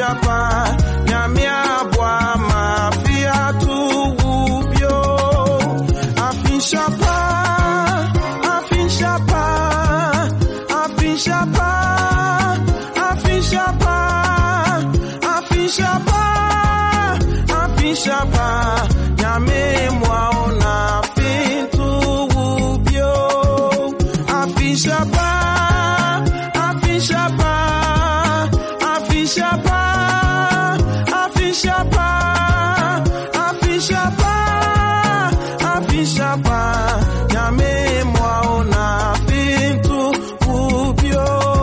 Afishapa, Nyamia Bwa Mafia Tuubio. Afishapa, Afishapa, Afishapa, Afishapa, Afishapa, Afishapa, Nyame Mwaona Fintuubio. Afishapa, Afishapa, Afishapa, Afishapa, Afishapa, Afishapa, Nyame Mwaona Fintuubio.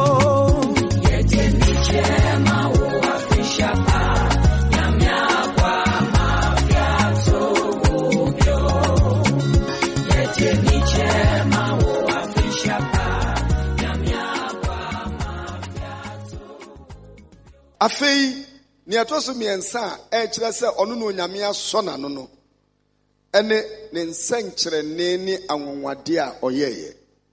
Yete ni chema u afishapa, Nyamia Bwa Mafia Tuubio. Yete ni chema u afishapa, Nyamia Bwa Mafia Tuubio. Afei ni atoso miensa kire se ono no nyame aso na no no ene ne nsankyere ne anwonwade a oyeye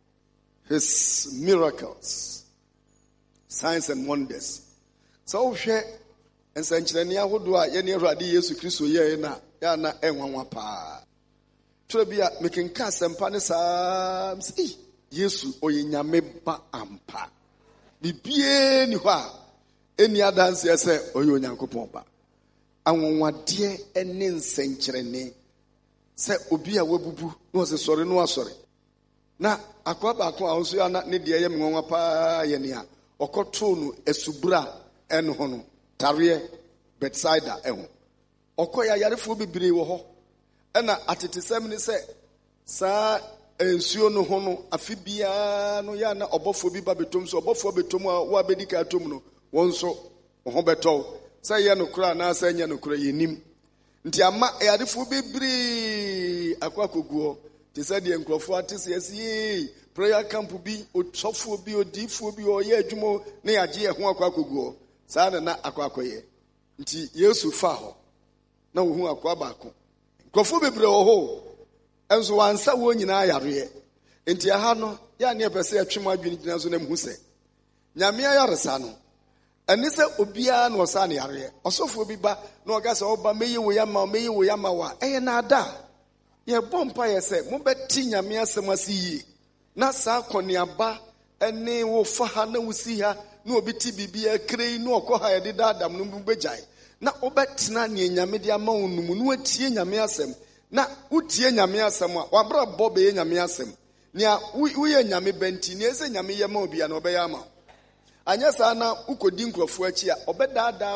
his miracles, signs and wonders. So hwe nsankyere ne ahodo a ye ne Awurade Yesu Kristo yeye na ya na enwanwa pa tro bia mekenka sempa ne saa Yesu oye nyame ba ampa bibie ni hɔ a eni adanse ese oye onyankopɔn ba anwonwade ene nsankyere ne se obi a wabubu no se sɔre no asɔre na akwa ba ko a nso ya na ne de ye menwanwa pa ye ne a ɔkɔtoo no asubura ɛno ho no tare Bethsaida ɛho ɔkɔ yarefo bebree wɔ hɔ ɛna atetesɛm ne sɛ saa ensuo no ho no afibia no ya na ɔbɔfo bi ba betom so ɔbɔfo betom a wo abedi ka tom no wonso ho betɔw sɛ ye no kura na sɛ nya no kura yenim nti ama yarefo bebree akwakoguo te sɛ de nkrɔfo atese asi prayer camp bi otɔfo bi odifo bi ɔyɛ adwuma ne yagye ho akwakoguo saa na akwakoyɛ nti Yesu fa hɔ na wo hu akwa baako nkrɔfo bebree wɔ hɔ enso wansa wo nyina yareɛ nti aha no ya ne pɛsɛ atwem adwene gyina so na mhu sɛ nyame ayaresa no ɛne sɛ obiara na ɔsa ne yareɛ ɔsɔfo bi ba na ɔga sɛ ɔba meyi wo yama wa ɛyɛ na ada yɛ bɔ mpa yɛ sɛ mobɛti nyame asɛm ase yie na saa kɔneaba ɛne wo fa ha na wusi ha na obi ti bibia krei na ɔkɔ ha yɛde daadam no bɛgyae na wobɛtena ne nyame de ama wo numu na watie nyame asɛm na utie nyame asɛm a wabra bɔ be nyame asɛm nia woyɛ nyame bɛnti ne ɛsɛ nyame yɛ ma obi a na ɔbɛyɛ ama anya saa na ukodi nkrɔfo akyi a ɔbɛdaadaa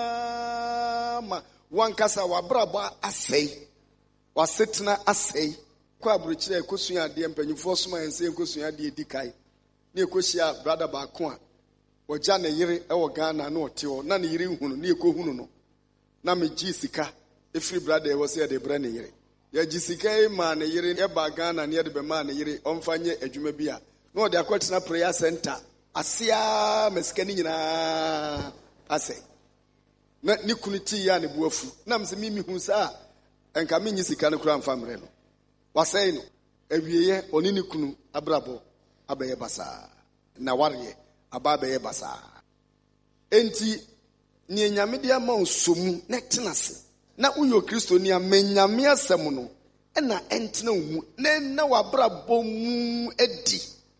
wa ma wankasa wabra bɔ asɛe wasetena asɛe kɔ aburukyerɛ ekosua adeɛ mpanyimfoɔ soma yɛnsɛ ekosua adeɛ dikai ne ekohyia brother baako a wɔgya ne yere ɛwɔ Ghana na ɔte hɔ na ne yere hunu ne ekohunu no na megye sika efiri brother ɛwɔ sɛ de bra ne yere ya jisika ma ne yere e ba Ghana ne de be ma ne yere omfa nye adwuma bi a na ode akɔtena prayer center asia mesika ni nyina ase na ni kuniti ya ne buafu na mse mimi hu sa enka menyi sika ne kura mfa mre no wasɛe no awieye oni ne kunu abrabo abɛyɛ basa na wareye aba abɛyɛ basa enti ni nyame de ama osomu na tenase na uyo Kristo ni amenyame asɛm no na entena hu na wabra bomu edi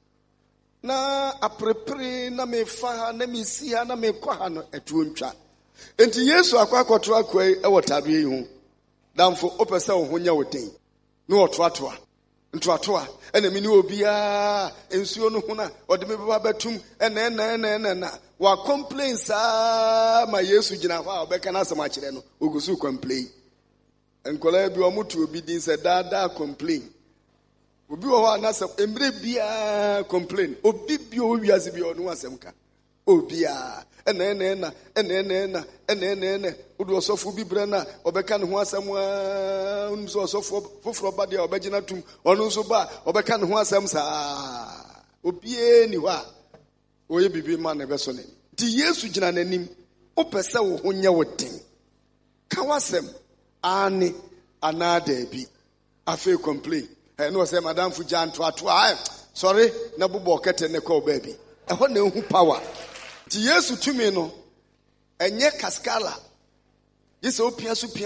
na aprepre na mefa ha na mesi ha na mekɔ ha no etuo ntwa enti Yesu akwakoto akwai ɛwɔ tabe yi ho damfo opɛ sɛ wo ho nya woten na wɔtoatoa ntoatoa ɛna mini obia ensuo no ho na ɔde me baba batum ɛna wa complain saa ma Yesu gyina hɔ a ɔbɛka na asɛm akyerɛ no ogusu complain enkola bi ɔmoto obi din sɛ dada complain obi wɔ hɔ a na asɛm emre bia complain obi bi o wiase bi ɔno asɛm ka obia ɛna odo ɔsɔfo bi brɛ na ɔbɛka ne ho asɛm a unu so ɔsɔfo foforo ba de ɔbɛgyina tum ɔno nso ba ɔbɛka ne ho asɛm saa obie ni hɔ a oye bibi ma na beso ne ti Yesu gyina nanim opɛ sɛ wo ho nyɛ wo den ka wasɛm ane anada bi afi complain no sɛ madam fu jan to sorry na bobɔ kete ne call baby ɛhɔ na ehu power ti Yesu tumi no enye kaskala yese opia so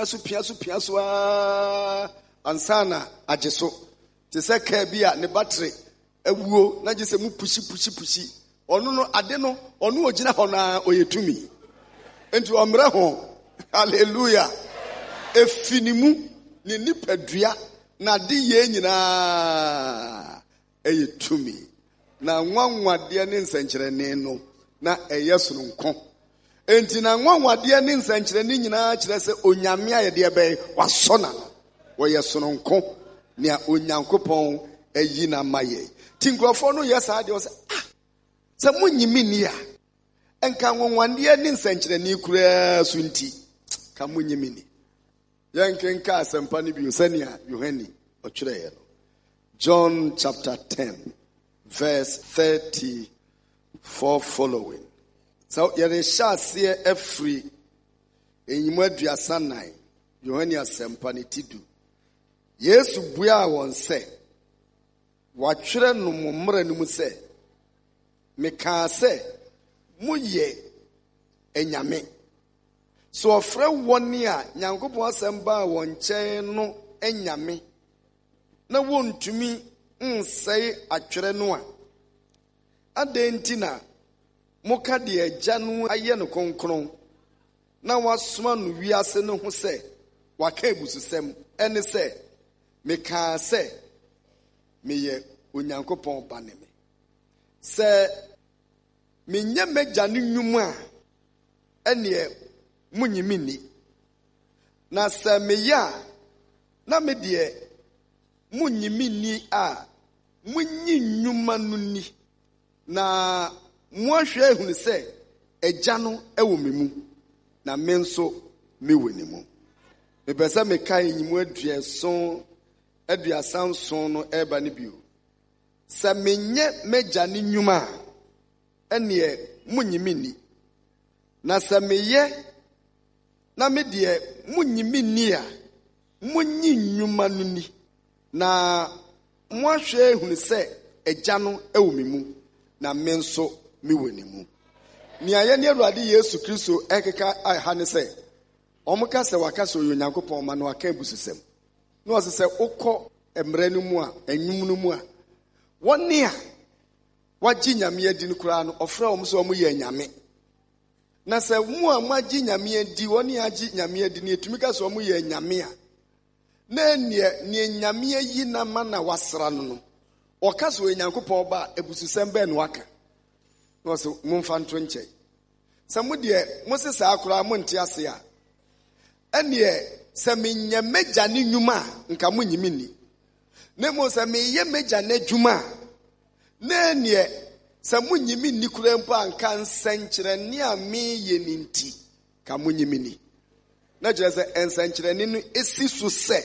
ansana ajeso te se ka bia ne battery awuo na jese mu pushi onu no ade no onu ogina ho na oyetumi enti omre ho hallelujah efinimu ni nipadua na de ye nyina eyetumi na nwanwade ne nsankyerene no na eyesononko enti na nwanwade ne nsankyerene nyina kyerɛ sɛ onyame ayede ebe wasona no wɔyesononko nea onyankopɔn ayi na maye tinkrofo no yesa de o sɛ sɛ munyimi ni a enka nwanwade ne nsankyerene kura so nti ka munyimi ni yankenka asempa ni bi usania Yohani otwerɛ no John chapter 10 verse 34 following. So yere hyase afri enyimu aduasa 9 Yohani asempa ne tidu Yesu bua won sɛ watwerɛ no mmara no mu sɛ meka sɛ moyɛ enyame so ofre woni a Nyankopɔn asɛm ba won kyɛn no enyame na wontumi nsɛe atwerɛ no a adɛnti na moka de agya no ayɛ no kronkron na wasoma no wiase no ho sɛ waka ebususɛm ɛne sɛ meka sɛ meyɛ Onyankopɔn ba ne me sɛ menyɛ magya no nnwum a ɛneɛ munyimi ni na sɛ meyɛ a na me deɛ munyimi ni a munyi nnwuma no ni na moahwɛ ehunu sɛ agya no ɛwɔ me mu na me nso me wɔ ne mu mepɛ sɛ meka enyimu aduasa nson no ɛba ne bio sɛ menyɛ magya ne nnwuma a ɛneɛ munyimi ni na sɛ meyɛ na me deɛ munyimi ni a munyi nnwuma no ni na moahwɛ ehunu sɛ agya no ɛwɔ me mu na me nso me wɔ ne mu nea yɛ ne Awurade Yesu Kristo ɛkeka aha ne sɛ ɔmoka sɛ waka sɛ ɔyɛ Onyankopɔn ma no waka ebususɛm na ɔsɛ sɛ wokɔ mmara no mu a enwum no mu a wɔne a wagye nyame adi no koraa no ɔfrɛ wɔn sɛ wɔn yɛ nyame na sɛ mu a magye nyame adi wɔne agye nyame adi ne etumi ka sɛ wɔn yɛ nyame a na ne nyame ayi na ma na wasra no no ɔka sɛ ɔyɛ Nyankopɔn ba ebususɛm bɛɛ no waka na ɔsɛ momfa nto nkyɛn sɛ mo deɛ mo se saa koraa mo nte ase a ɛneɛ sɛ menyɛ magya ne nnwuma a nka mo nyimi ni na mo sɛ meyɛ magya ne adwuma a na ɛneɛ sɛ mo nyimi ni koraa mpo a nka nsɛnkyerɛnne a meyɛ ne nti ka mo nyimi ni na kyerɛ sɛ nsɛnkyerɛnne no esi so sɛ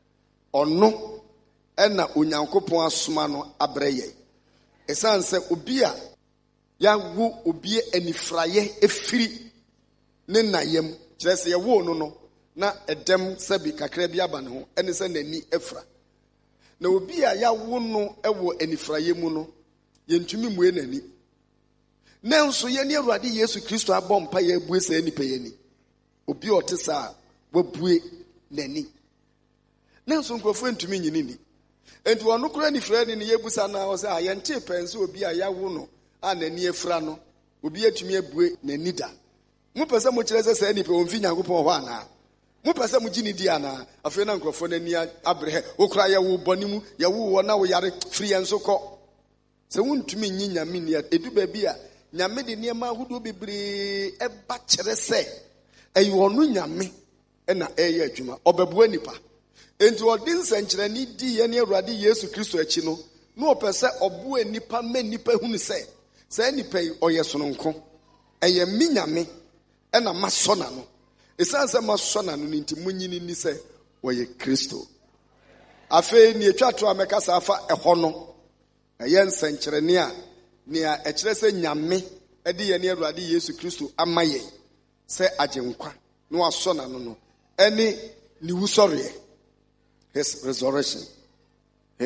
ɔno ɛna Onyankopɔn asoma no abrɛ yɛ ɛsan sɛ obi a yawo obi anifraye efiri ne nayam kyerɛ sɛ yɛwo no no na ɛdɛm sɛ bi kakra bi aba ne ho ɛne sɛ n'ani efra na obi a yawo no ɛwɔ anifraye mu no yɛntumi mmue n'ani nanso yɛne Awurade Yesu Kristo abɔ mpa yɛ abue sɛ nipa yɛni obi a ɔte saa wabue n'ani nanso nkurɔfoɔ ntumi nyini ni enti wɔn kora nifra ni yɛbusa na ɔsɛ a yɛnte pɛnse obi a yawo no a n'ani efra no obi atumi abue n'ani da mo pɛ sɛ mo kyerɛ sɛ sɛ nipa wɔmfi Nyankopɔn hɔ ana mo pɛ sɛ mo gyi ne di ana afei na nkurɔfoɔ n'ani abrɛ wokora yɛwo bɔne mu yɛwo wɔ na wo yare firi yɛn so kɔ sɛ wontumi nyi nyame ni edu baabi a nyame de nneɛma ahodoɔ bebree ɛba kyerɛ sɛ ɛyɛ ɔno nyame ɛna ɛyɛ adwuma ɔbɛboa nipa enti ɔde nsɛnkyerɛnne di yɛne Awurade Yesu Kristo akyi no na ɔpɛ sɛ ɔboa nipa ma nipa hunu sɛ sɛ nipa yi ɔyɛ sononko ɛyɛ me nyame ɛna masɔ na no ɛsan sɛ masɔ na no ne nti munyini ni sɛ ɔyɛ Kristo afei ne etwa to amɛka sa afa ɛhɔ no ɛyɛ nsɛnkyerɛnne a nea ɛkyerɛ sɛ nyame ɛde yɛne Awurade Yesu Kristo ama yɛn sɛ agyenkwa na wasɔ na no ɛne ne wusɔreɛ his resurrection ne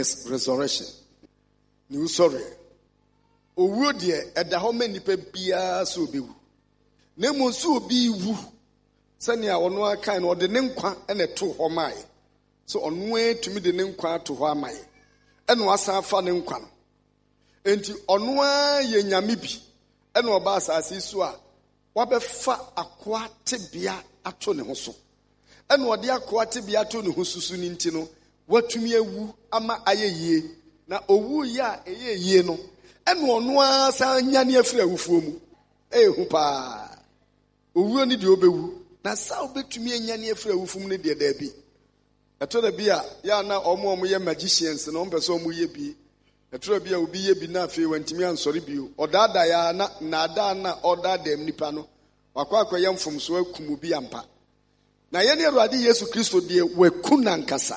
wusɔreɛ owuo deɛ ɛda hɔ ma nipa biara sɛ obewu Nemo so bi wu. Sanya ono aka no de ne nkwa na to ho mai. So ono etumi de ne nkwa to ho amai. Eno asa fa ne nkwa no. Enti ono a ye nyame bi. Eno oba asase so a wabefa akoa tebea ato ne ho so. Eno ode akoa tebea ato ne ho susu ni nti no watumi awu ama ayeye na owu ya eyeye no. Eno ono a sa nya ne afiri awufuo mu. Ehu pa. Owu ni de obewu. Na sa obetumi anya ne afiri awufum ne de da bi. Eto da bi a ya na omo ye magicians no mpe so omo ye bi. Eto da bi a obi ye bi na afi wantimi ansori bi o. Odada ya na ada na odada em nipa no. Wakwa akoye mfomso akumu bi ampa. Na ye ne Awurade Yesu Kristo de waku na nkasa.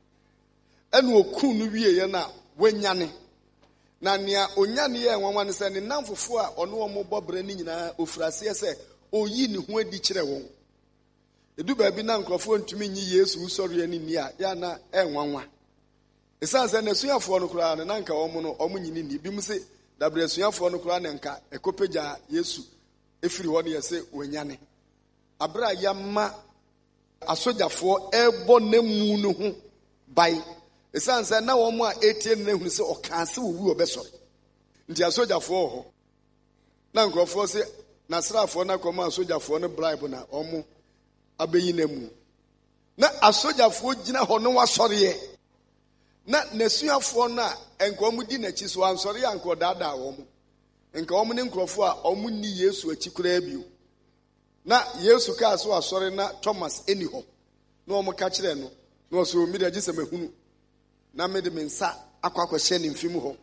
Enu oku no wie ye na wanyane. Na nia onyane ye nwanwa ne se ne namfofo a ono omo bobra ni nyina ofurase se oyi ne ho adi kire won. Edu ba bi na nkrofo ntumi nyi Yesu usori ani ni a ya na enwanwa. Esanse na suafo no kura na nka omo no omo nyini ni bi mu se dabre suafo no kura na nka ekopeja Yesu efiri ho ne yese wanyane. Abra ya ma asojafo ebo na mu no ho bai. Esanse na wo mo a etie na hunu se okanse owu obesori. Nti asojafo ho na nkrofo se na srafo na koma asojafo no bribe na omo abeyi na mu. Na asojafo gina ho no wasori e. Na nesuafo na enkomu di na chi so ansori anko dada wo mo. Enka omo ne nkrofo a omo ni Yesu achikura bio. Na Yesu ka so asori na Thomas eniho. Na omo ka kire no. Na so mi da gise mahunu. Na me de mensa akwakwa ne mfim ho.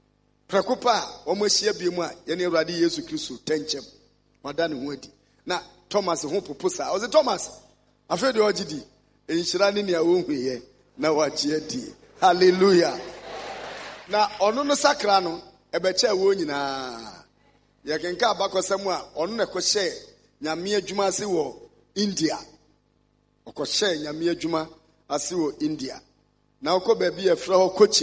Prekopa omo ahia bi mu a ye ne Awurade Yesu Kristo tenchem. Wada ne ho adi. Na Thomas ho poposa. O se Thomas afede ogidi enhira ne ne awonhuyɛ na wachi adi. Hallelujah. Na ono no sakra no ebeche wo nyina. Ye kenka abakosam a ono ne kohye nyame adwuma ase wo India. Okohye nyame adwuma ase wo India. Na okoba bi efra ho Cochin.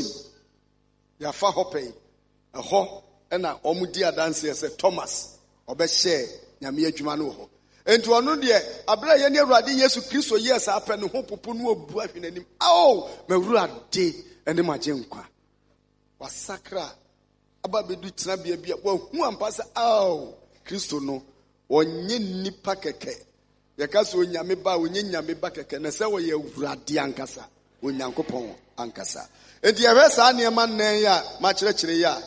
Ya fa hopei. Eho na omudi adanse se Thomas obehye nyame adwuma no ho. Enti ono de abra ye ne Awurade Yesu Kristo yes apɛ ne ho popo no obu ahwenanim. Aw, mawurade ene magyenkwa. Wasakra aba bedu tena bia bia wa hu ampa se aw Kristo no onye nipa keke. Ye ka so onyame ba onye nyame ba keke na se wo ye Awurade ankasa. Onyankopɔn ankasa. Enti ye hwesa ne ma nan ya ma kyerɛkyerɛ ya.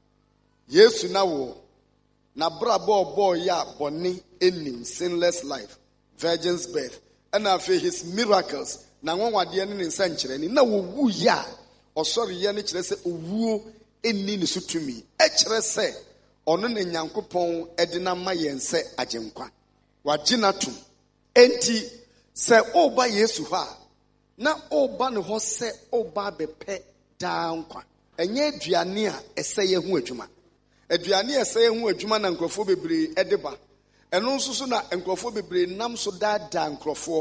Yesu na wo na brabo ya boni enim sinless life, virgin's birth, and after his miracles na nwanwade ne nsankyerɛ ni na wo wu ya osori ye ne kyerɛ sɛ owu eni ne sutumi e kyerɛ sɛ ɔno ne Nyankopɔn edina ma yɛn sɛ agyenkwa wagina tum enti sɛ oba Yesu ha na oba ne ho sɛ oba bepɛ daa nkwa enye aduane a ɛsɛ yɛ ho adwuma. Aduane ese hu adwuma na nkrofo bebre edeba. Eno nso so na nkrofo bebre nam so da nkrofo.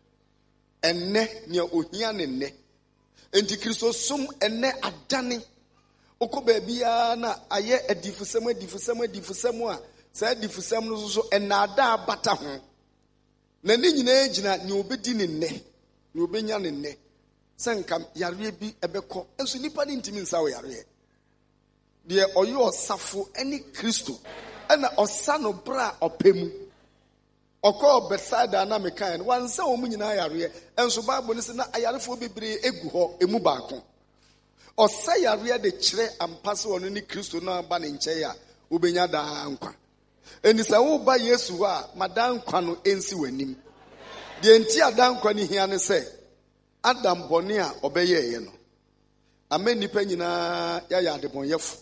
Enne nya ohia ne nne. Enti Kristo som enne adane. Okoba bia na aye adifusem a sa adifusem no so enna ada bata ho. Na ne nyina gina ne obedi ne nne. Ne obenya ne nne. Senka yare bi ebekɔ. Enso nipa ne ntimi nsa wo yare. De oyo osafo eni Kristo ena osano bra opemu okɔ Bethsaida na mekan wansa omu nyina yare enso Bible ne se na ayarefo bebre egu hɔ emu baako osa yare de kyerɛ ampase ono ni Kristo na ba ne nkyɛ ya obenya da nkwa eni sa wo ba Yesu a madan nkwa no ensi wanim de enti adan nkwa ni hia ne se Adam bɔne a ɔbɛyɛ ye no amen nipa nyina ya ya de bɔnyɛfo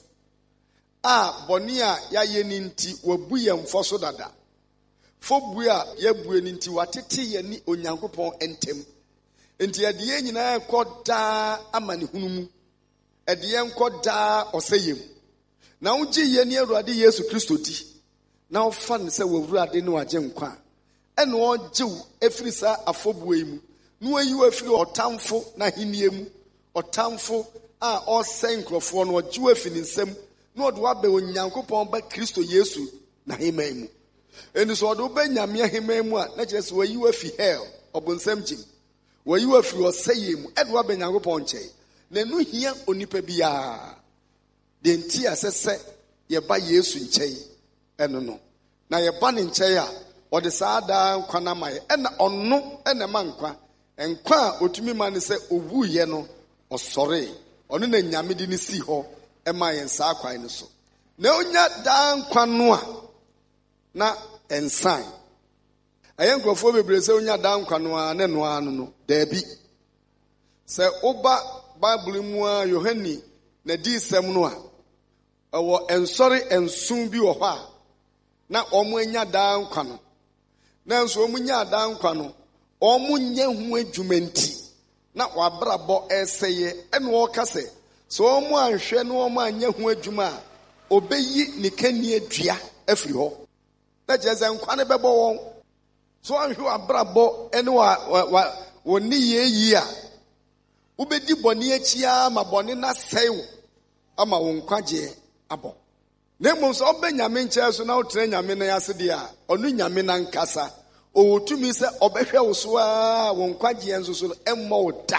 bɔne a yɛayɛ ni nti wabu yɛn mfɔ so dada. Fobu a yɛbue ni nti watete yɛn ni Onyankopɔn entem. Enti yɛde yɛn nyinaa kɔ daa ama ne hunu mu. Ɛde yɛn kɔ daa ɔsɛyɛ mu. Na wogye yɛn ni Awurade Yesu Kristo di. Na wofa ne sɛ w'Awurade ne wagye nkwa. Ɛna ɔgye wo efiri saa afɔbue yi mu. Na wayi wo efiri ɔtamfo na henie mu. Ɔtamfo a ɔsɛn nkrɔfoɔ no ɔgye wo efiri ne nsam. No do abe Onyankopɔn ba Kristo Yesu na hema mu. eni so do be nyame ahema mu a na kire se wayi wa fi hell obonsam jim wayi wa fi oseye mu edwa be Nyankopon nche na nu hia onipa bia de nti asese ye ba Yesu nche eno no na ye ba ne nche a ode saada nkwa na maye ena onno ena mankwa enkwa a otumi ma ne se owu ye no osore ono na nyame di ne si ho ema ye nsa akwan ne so na onya da nkwa no a na ensan ayen krofo bebre se onya da nkwa no a ne no anu no da bi se oba Bible mu a Yohani na di sem no a ewo ensori ensun bi wo ho a na omo anya da nkwa no na nso omo nya da nkwa no omo nya hu adwumanti na wabrabo eseye ene wo kase so omo anhwe na omo anya hu adwuma a obeyi ne kani adua afiri ho na jeze nkwa ne bebo won so anhwe wabrabo ene wo ni yeyi a ubedi boni achia ma boni na sewo ama wo nkwaje abo na mo so obanyame nche so na otre nyame na yase dia onu nyame na nkasa owotumi se obehwe wo so a wo nkwaje enso so emmo da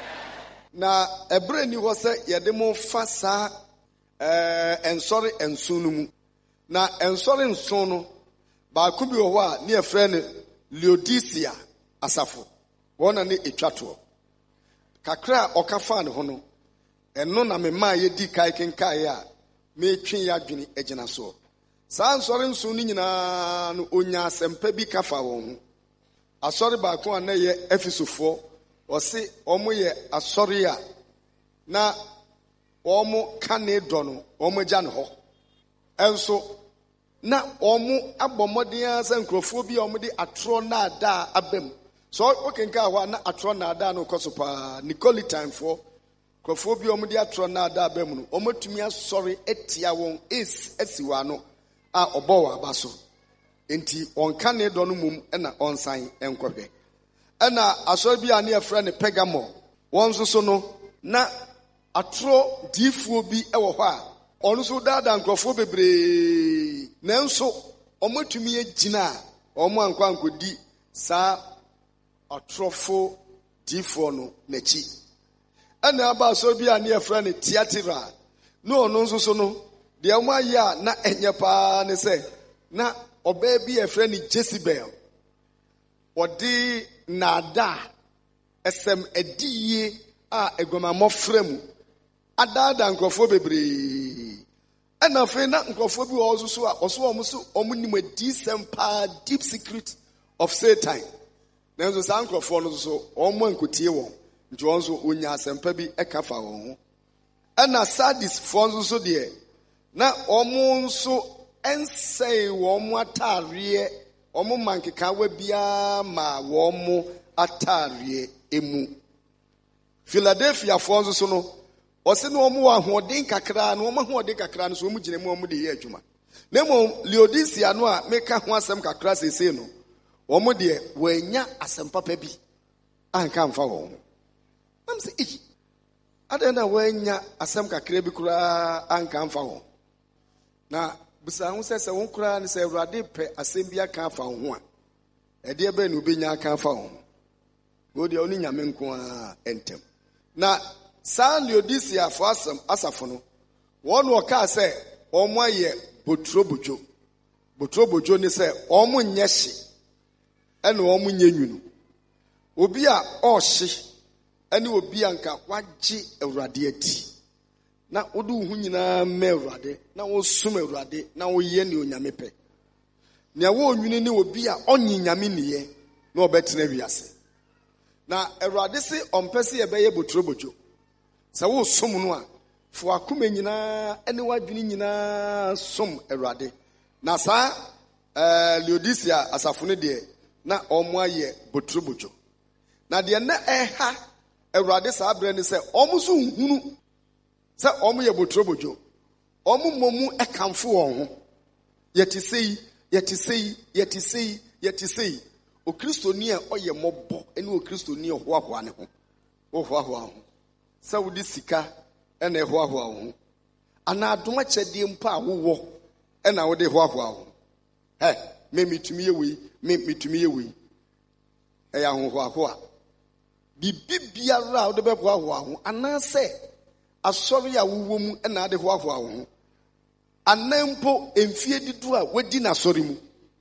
na ebre ni ho se yede mo fa sa ensori ensunu mu na ensori nso no ba ku bi ho a ne efre ne Laodicea asafo wona ne etwato kakra okafa ne ho no eno na me ma ye di kai kenkai a me twen ya dwene agina so saa nsori nso ni nyina no onya asempa bi kafa won asori ba ko na ye Efesofo osi omo ye asori a na omo kane do no omo gya ne ho enso na omo abomodin asa nkrofo bi omo di atro na ada abem so okenka ho na atro na ada no kosopa Nicolaitan for krofo bi omo di atro na ada abem no omo tumi asori etia won esiwa no a obowa abaso enti onka ne do no mum na onsan enkohwe na asori bi ane afra ne Pergamo won so no na atro difuo bi ewo ho a ono so dada nkrofo bebre nanso omo tumi agina omo ankwa ankodi sa atrofo difo no nachi ana aba asori bi ane afra ne Tiatira no ono so no de omo aya na enye pa ne se na oba bi afra ne Jezebel odi nada esem ediye a egomamo fremu adada nkrofo bebre ana fe na nkrofo bi ozo so a oso omo so omo nim adisem pa deep secret of Satan na nso sa nkrofo no so omo ankotie won nti onzo onya asempa bi ekafa won ho ana Sardis fo nso so de na omo nso ensei won atare omo mankeka wa bia ma won atare emu Philadelphia fo nso so no ose no omo wa hoden kakra no omo hoden kakra no so omo gine mu omo de ye adwuma na mo Laodicea no a meka ho asem kakra sese no omo de wanya asem papa bi anka mfa wo nam se adena wanya asem kakra bi kura anka mfa wo na busa hu sese won kura ne se Awurade pe asem bi aka afa ho a ede ebe na obenya aka afa ho go de oni nyame nko a entem na sa Laodicea fo asafo no won wo ka se omo aye botrobojo ni se omo nye hye ene omo nye nwunu obi a ohye ene obi anka wagye Awurade ati na odu hu nyina ma Awurade na wo sum Awurade na wo ye ne onyame pe ne wo nwunu ni obi a onyi nyame niye na obetena wiase na Awurade se ompese ye beye botrobojo sa wo som no a fo akoma nyina ene wadwene nyina som Awurade na sa Laodicea asafo ne de na omo aye botrobojo na de na eha Awurade sa abre ne se omo so nhunu se omo ye botrobojo omo momu ekamfo won ho yeti sei o kristoni a oye mobo ene o kristoni hoahoa ne ho hoahoa ho sa wudi sika ene hoahoa ho ana adoma kyede mpa awowo ena wode hoahoa ho me mitumi yewi me mitumi yewi eya hohoahoa bibi biara wo de beboahoa ho anase asori a wuwo mu na ade hoahoa ho anampo emfie didu a wadi na asori mu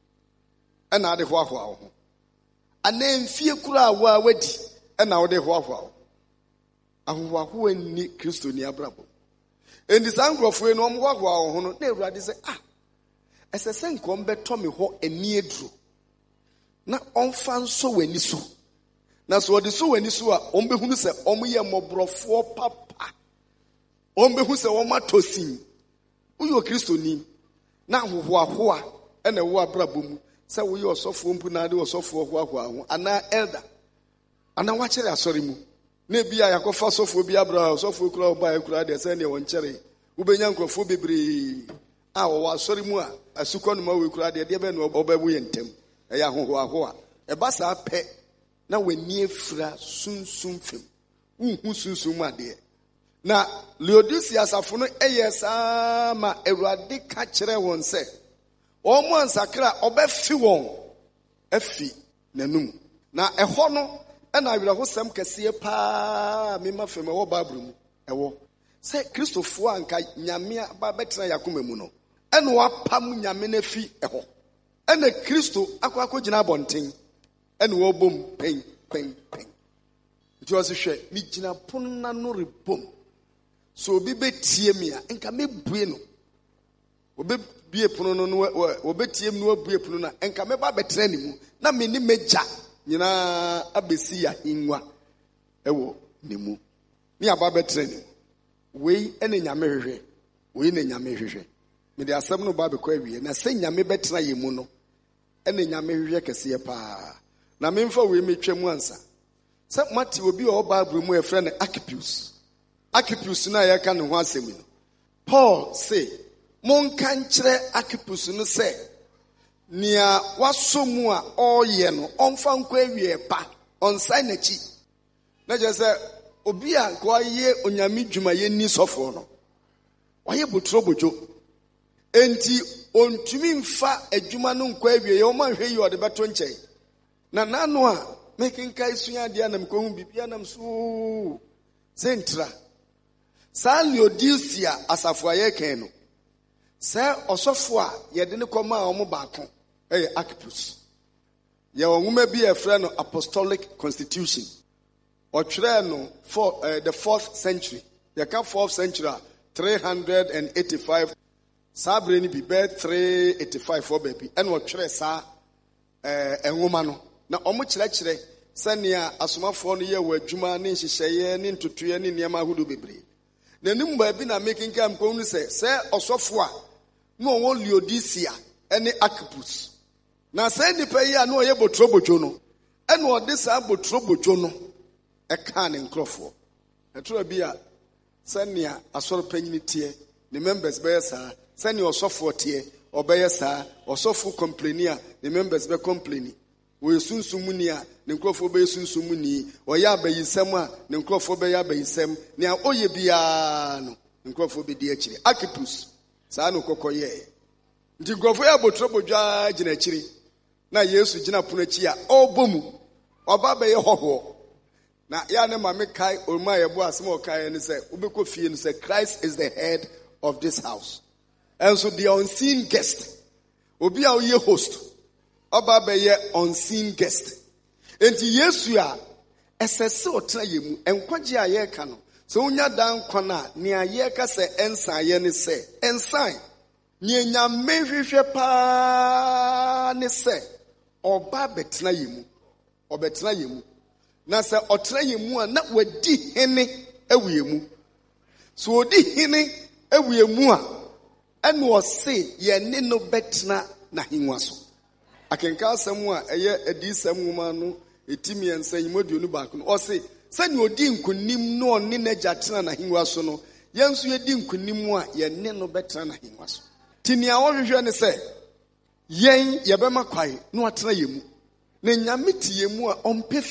na ade hoahoa ho anamfie kura wa wadi na wo de hoahoa ho ahohoahoa ni Kristo ni abrabo endi sankrofo no hoahoa ho no na Awurade se esese nkom beto me ho ani eduro na onfa nso wani so na so odi so wani so a ombehunu se omye mobrofo papa ombehu se omatosin uyo Kristo ni na hohoahoa ena wo abrabo mu se wo ye osofo mpu na de osofo hoahoa ho ana elder ana wachere asori mu na bia yakofa osofo bi abra osofo kura oba kura de se ne won chere ubenya nkrofo bebre wo asori mu a asukọ no ma we kura de be no obabu yentem eya hohoahoa eba sa pe na wani efra sunsun fem unhu sunsun mu ade na Laodicea asafo no eyesa ma Awurade ka kire won se omo ansakra obefi won afi nanum na eho no na awerehosam kese pa mema fem wo Bible mu ewo se Kristofo anka nyame ba betena yakoma mu no ene wapam nyame na fi eho ene Kristo akwa abonten ene wo bom pen it was hwe mi gina ponna no rebom so obi betie mi a enka mebue no obi bie pono no obetie mi no abue pono na enka meba betena ni mu na me ni meja nyina abesi ya inwa ewo ni mu ni aba betena ni wei ene nyame hwehwe wei ne nyame hwehwe me de asem no ba be kwa wie na se nyame betena ye mu no ene nyame hwehwe kese pa na memfa wei metwa mu ansa se mate obi o Bible mu e frɛ ne Archippus na ya ka ne ho asɛm no Paul say monka nkyerɛ Archippus no sɛ nia wasomu a ɔyɛ no ɔmfa nkɔ awie pa ɔnsan n'akyi na je sɛ obi a ko aye onyame dwuma ye ni sɔfo no ɔyɛ botrobojo enti ontumi mfa adwuma no nkɔ awie ye ɔma hwɛ yi ɔde bɛto nkyɛn na nano a mekenka isuya dia na mkohu bibia na mso sentra sa Laodicea asafo aye ken no se osofo a ye de ne koma a omo baako Archippus ye onwuma bi e frɛ no Apostolic Constitution ɔtwerɛ no for the 4th century ye ka 4th century 385 sabre ni bi 385 for baby and ɔtwerɛ sa enwoma no na omo kyerɛkyerɛ sɛnea asomafo no yɛ wɔ adwuma ne nhyehyɛeɛ ne ntotoe ne nneɛma ahodo bebree na nim ba bi na mekinka mkɔm no sɛ ɔsɔfo a na ɔwɔ Laodicea ne Archippus na sɛ nipa yi a na ɔyɛ botrobojo no ɛna ɔde saa botrobojo no ɛka ne nkrɔfoɔ ɛtoro bi a sɛnea asɔre panyini tie ne members bɛyɛ saa sɛnea ɔsɔfo tie ɔbɛyɛ saa ɔsɔfo complaini a ne members bɛ complaini we sunsumuni a ne nkrɔfoɔ bɛyɛ sunsumuni ɔyɛ abayisɛm a ne nkrɔfoɔ bɛyɛ abayisɛm nea ɔyɛ biara no ne nkrɔfoɔ bɛdi akyire Archippus saa no kɔkɔyɛ nti nkrɔfoɔ yɛ botrobodwa gyina akyire na Yesu gyina pono akyi a ɔbɔ mu ɔba bɛyɛ hɔhoɔ na ya ne ma me kai orma yɛ bo asɛm ɔkae ne sɛ wobɛkɔ fie no sɛ Christ is the head of this house and so the unseen guest obi a ɔyɛ host Oba beye unseen guest. Enti Yesu a esese otena ye mu enkwagye a ye ka no. So unya dan kwana ni aye ka se ensan ye ne se ensan ni nyame hwehwe pa ne se oba betena ye mu. Obetena ye mu. Na se otena ye mu a na wadi hene ewie mu. So odi hene ewie mu a ene o se ye ne no betena na hinwa so. Akenka asɛm a ɛyɛ adisɛm nwoma no etimi ensa yimoduonu baako no ɔse sɛ ne odi nkunim no ɔne n'agya tena na hengua so no yɛnso yɛdi nkunim a yɛne no bɛtena na hengua so tinia wɔhwehwɛ ne sɛ yɛn yɛbɛma kwae no atena yɛ mu na nyame te yɛ mu a ɔmpɛ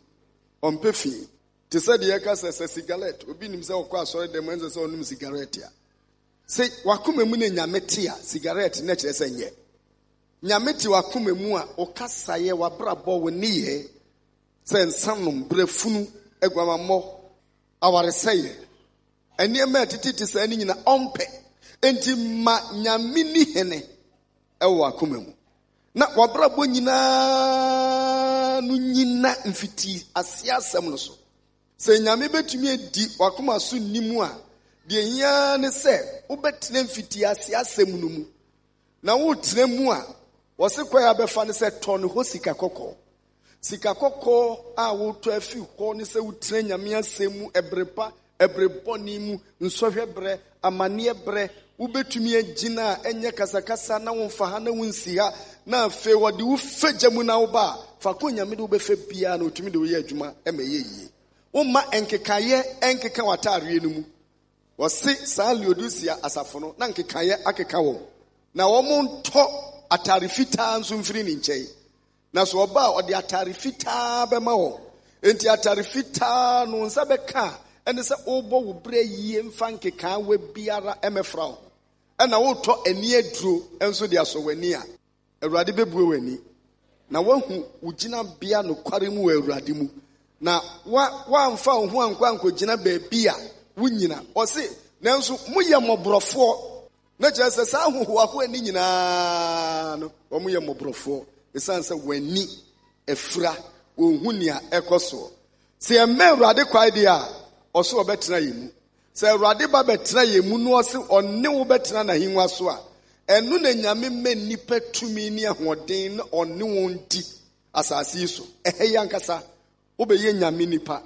fi te sɛ deɛ yɛka sɛ cigarette obi nim sɛ ɔkɔ asɔre dɛm ɛnsɛ sɛ ɔnom cigarette a sɛ wakoma mu ne nyame te a cigarette na kyerɛ sɛ nyɛ nyame ti wakoma mu a okasaye wabrabɔ wo niye sɛ nsanom brefunu aguamammɔ awaresɛyɛ ɛnneɛma atititi saa ne nyina ɔmpɛ enti ma nyame ni hene ɛwɔ akoma mu na wabrabɔ nyinaa no nyina mfiti ase asɛm no so sɛ nyame betumi adi wakoma so nimu a deɛ hia ne sɛ wobɛtena mfiti ase asɛm no mu na wotena mu a wɔse kwa ya bɛfa ne sɛ tɔ ne hɔ sika kɔkɔɔ a wotɔ afi hɔ ne sɛ wotena nyame asɛm mu ɛbrepa ɛbrebɔne mu nsɔhwɛ brɛ amanneɛ brɛ wobɛtumi agyina a ɛnyɛ kasakasa na womfa ha na wonsi ha na afei wɔde wo fagya mu na woba a fa kɔ nyame de wobɛfa biara na wotumi de woyɛ adwuma ɛma yɛ yie woma ɛnkekayɛ ɛnkeka w'ataareɛ no mu wɔse saa Laodicea asafo no na nkekayɛ akeka wɔn na wɔn ntɔ atare fitaa nso mfiri ne nkyɛn na so ɔba a ɔde atare fitaa bɛma wɔn enti atare fitaa no nsa bɛka ɛne sɛ wobɔ wo berɛ yie mfa nkekaa wa biara ɛmɛfra wo ɛna wotɔ ani aduro nso de asɔ w'ani a Awurade bɛbue w'ani na wahu wo gyina bea nokware mu wɔ Awurade mu na wamfa wo ho ankɔgyina baabi a wonyina ɔse nanso moyɛ mmɔborɔfoɔ na kyerɛ sɛ saa ahohoahoa ani nyinaa no wɔn yɛ mmɔborɔfoɔ ɛsiane sɛ w'ani afira wɔnhu nea ɛkɔ soɔ sɛ yɛmmɛ Awurade kwae deɛ a ɔso ɔbɛtena yɛ mu sɛ Awurade ba bɛtena yɛ mu no ɔse ɔne wo bɛtena n'ahengua so a ɛno na nyame mma nnipa tumi ne ahoɔden na ɔne wɔn di asase yi so ɛhɛ yi ankasa wobɛyɛ nyame nipa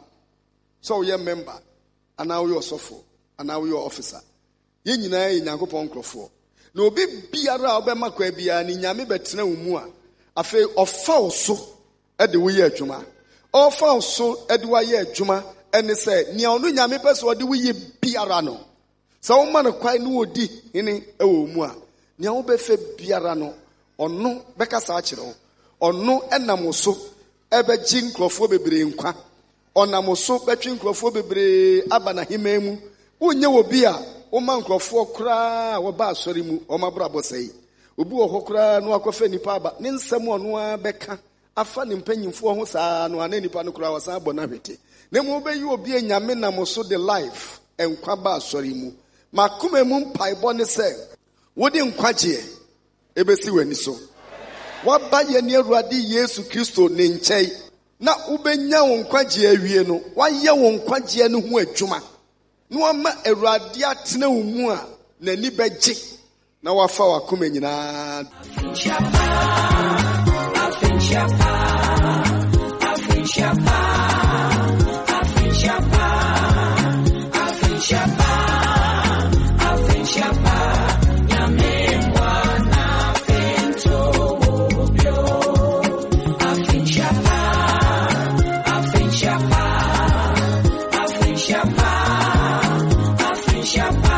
sɛ woyɛ member anaa woyɛ ɔsɔfo anaa woyɛ officer yɛn nyinaa yɛ Nyankopɔn nkurɔfoɔ na obi biara a wobɛma kwa biara ne nyame bɛtena wo mu a afei ɔfa wo so de woyɛ adwuma ɔfa wo so de woayɛ adwuma ɛne sɛ nea ɔno nyame pɛ sɛ ɔde woyɛ biara no sɛ woma no kwae ne wɔdi hene ɛwɔ mu a nea wobɛfɛ biara no ɔno bɛkasa akyerɛ wo ɔno ɛnam so ɛbɛgye nkurɔfoɔ bebree nkwa ɔnam so bɛtwe nkurɔfoɔ bebree aba n'ahemman mu wonyɛ wɔ bi a woma nkurɔfoɔ koraa a wɔba asɔre mu ɔmabrabɔ sɛe obi wɔ hɔ koraa no akɔfɛ nipa aba ne nsɛm ɔno a bɛka afa ne mpanyimfoɔ ho saa no ana nipa no koraa wɔsan abɔ no ahwete na mu wobɛyi obi a nyame nam so de life nkwa ba asɔre mu makoma mu mpaebɔ ne sɛ wode nkwagyeɛ ɛbɛsi w'ani so waba yɛ ne Awurade Yesu Kristo ne nkyɛn na wobɛnya wo nkwagyeɛ awie no wayɛ wo nkwagyeɛ no ho adwuma na wama Awurade atena wo mu a n'ani bɛgye na wafa wakoma nyinaa Shapa.